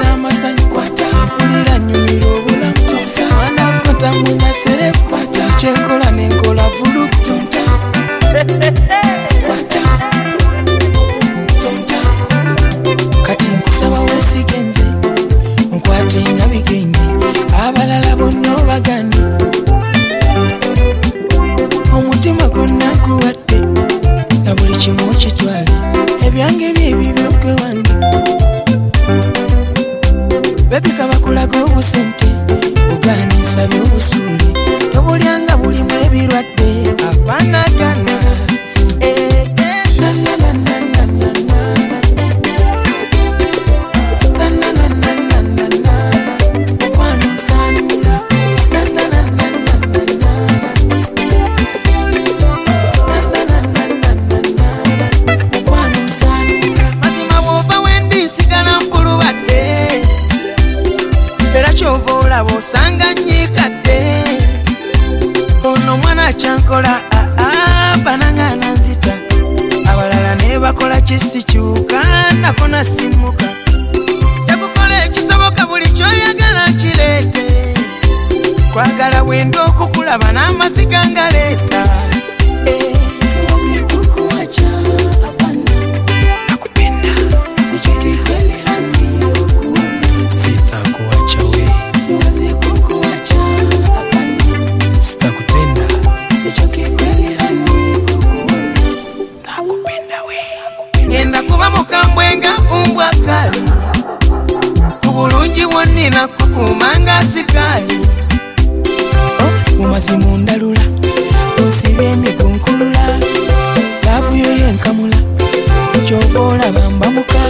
n'amasanyu mpulira nnyumira obulamu anakota munyasere kyenkola nenkola vulu kati nkusaba wesigenze nkwatenga bigenge abalala bonna obagandi omutima gonna guwadde na buli kimu okitwale ebyange byebibyo gwe wange bebika bakulaga obusente ugana nsabye obusuuli tobulyanga bulimu ebirwadde apanagana osanga nyikadde ono mwana kyankola banangana nzita abalala ne bakola kisikyuka nako nasimuka tekukola ekisoboka buli kyoyagala nkireete kwagala wenda okukulaba n'amasiga ngaleeta ngenda kuba mukambwenga umbwa kali kubulungi wonnina kukumanga sikali mumazimu ndalula onsibeni kunkulula lavuyo yenkamula kyoba olaba mbamuka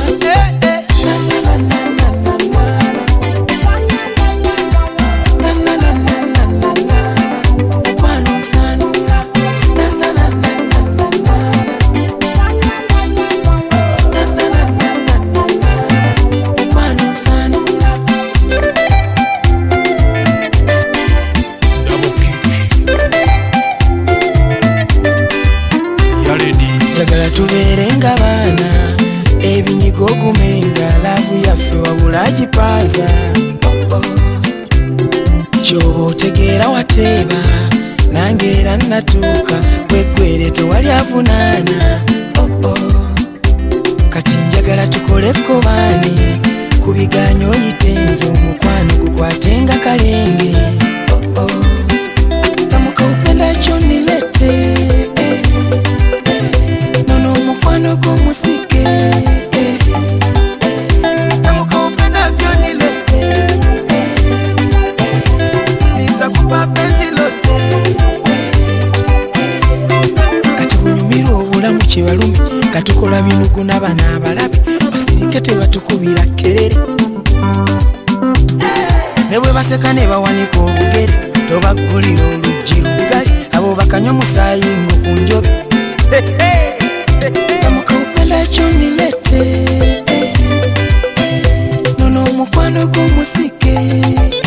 njagala tubeerenga baana ebinyigo ogumenga laavu yaffe wabula agipaaza kyoba otegeera wateeba nange era natuuka weggwere tewali avunaana kati njagala tukoleko baani ku biganyo oyitenze omukwano gukwatenga kalenge tamuka upenda kyonilete mukwano g'omusike tamuka upenda vyonilete nitakupa penzi lote kati bunyumira obulamu kyebalume katukola binugu n'abana abalabe basirike tebatukubira kerere ne bwe baseka ne bawanika obugere tobaggulira oluggi lugali abo bakanywa omusaayi ng'okunjobe tamuka upenda kyonilete nono omukwano g'omusike